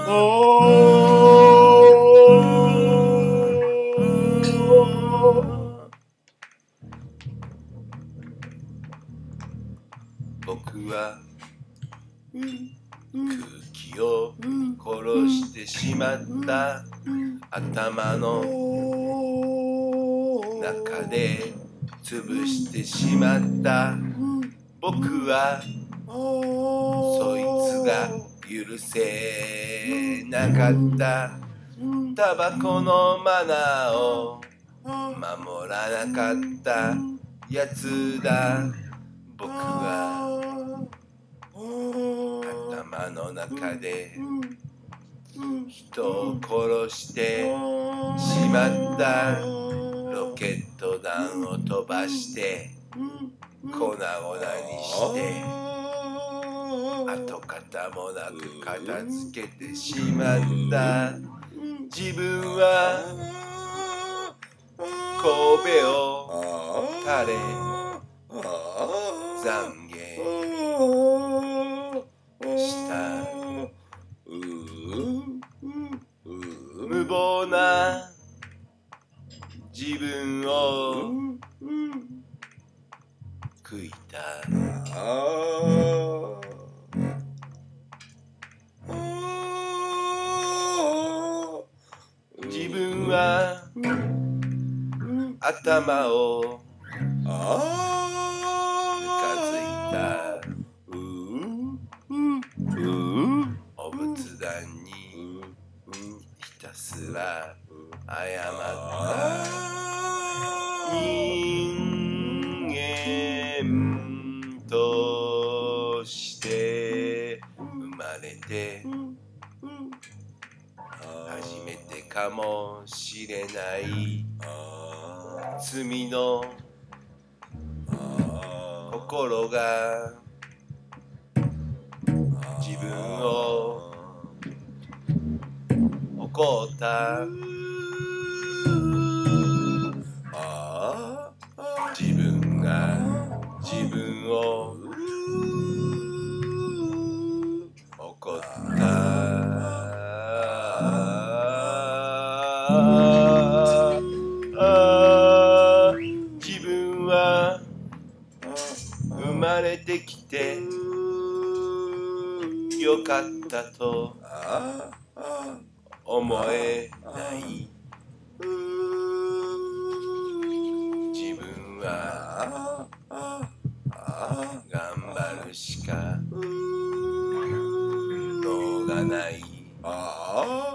僕は空気を殺してしまった頭の中で潰してしまった僕はそいつが許せなかったタバコのマナーを守らなかったやつだ僕は頭の中で人を殺してしまったロケット弾を飛ばして粉々にして跡形もなく片付けてしまった自分は神戸を垂れ懺悔した無謀な自分を悔いた自分は頭をぬかづいたお仏壇にひたすら謝った人間として生まれて初めてかもしれない罪の心が自分を怒った自分が自分を怒った自分は生まれてきてよかったと思えない自分は頑張るしか能がない